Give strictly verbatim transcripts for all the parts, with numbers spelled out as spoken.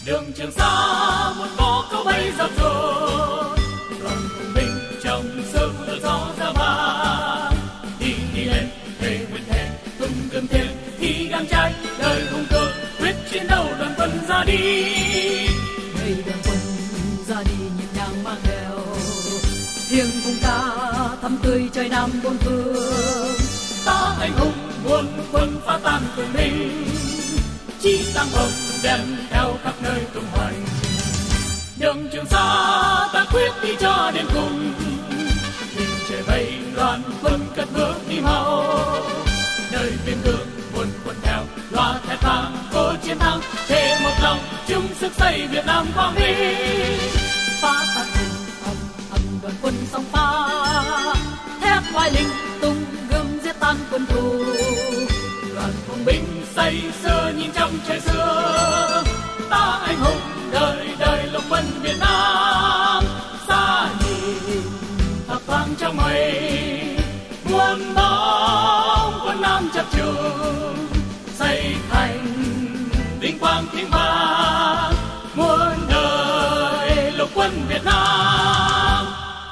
đường Trường Sa một có câu bay dập dồn, đoàn hùng binh trong sương mưa gió ra ba, đi đi lên thề nguyện thề tung gươm thiên thi gan trai, đời hùng cường quyết chiến đấu đoàn quân ra đi. Đây đoàn quân ra đi nhịp nhàng mang theo thiêng cùng ca thắm tươi trời Nam bốn phương. Ta anh hùng muôn quân phá tan cường binh, chí tăng hồng đem theo khắp nơi tung hoành. Đường Trường Sa ta quyết đi cho đến cùng, nhìn trời bay đoàn quân cất bước đi mau. Nơi biên cương muôn quân theo loa thét vang cố chiến thắng, thề một lòng chung sức xây Việt Nam quang vinh. Phá tan hùng ầm ầm đoàn quân song pha, thép oai linh tung gươm giết tan quân thù. Đoàn hùng binh say sưa nhìn trong trời xưa, ta anh hùng đời đời lục quân Việt Nam. Xa nhìn thập thoáng trong mây, muôn bóng quân Nam chập trùng, xây thành vinh quang tiếng vang muôn đời lục quân Việt Nam.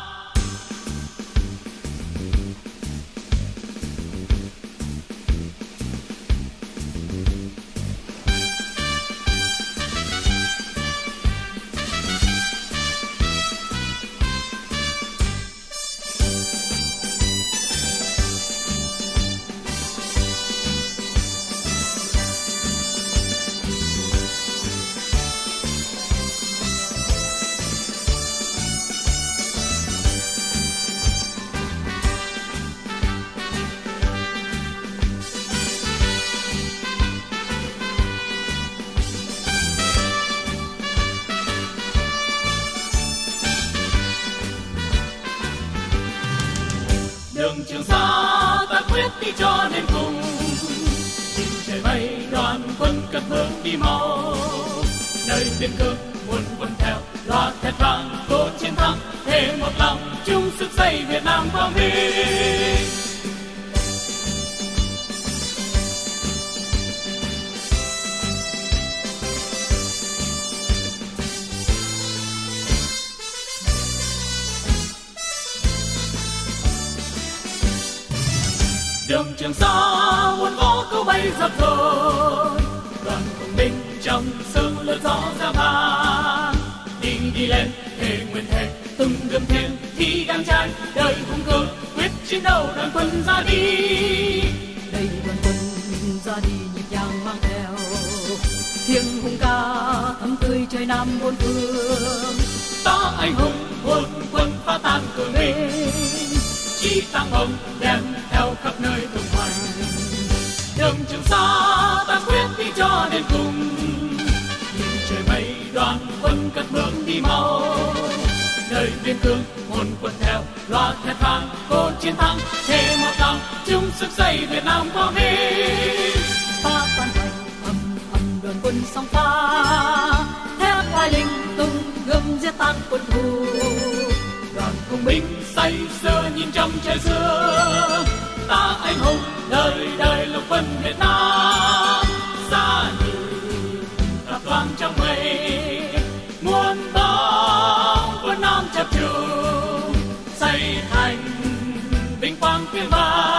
Đường Trường Sa ta quyết đi cho đến cùng, nhìn trời bay đoàn quân cất bước đi mau. Nơi biên cương muôn quân theo loa thét vang cố chiến thắng, thề một lòng chung sức xây Việt Nam quang vinh. Đường Trường Sa muôn có câu bay dập dồn, đoàn hùng binh trong sương lửa gió ra ba, đi đi lên thề nguyện thề tung gươm thiên thi gan trai, đời hùng cường quyết chiến đấu đoàn quân ra đi. Đây đoàn quân ra đi nhịp nhàng mang theo thiêng hùng ca thắm tươi trời Nam bốn phương. Ta anh hùng muôn quân phá tan cường binh, chí tăng hồng đem theo khắp nơi tung hoành. Đường Trường Sa ta quyết đi cho đến cùng, nhìn trời bay đoàn quân cất bước đi mau. Nơi biên cương muôn quân theo loa thét vang cố chiến thắng, thề một lòng chung sức xây Việt Nam quang vinh. Phá tan hoành ầm ầm đoàn quân song pha, thép oai linh tung gươm giết tan quân thù. Đoàn hùng binh say sưa nhìn trong trời xưa, ta anh hùng đời đời lục quân Việt Nam. Xa nhìn thập thoáng trong mây, muôn bóng quân Nam chập trùng, xây thành vinh quang tiếng vang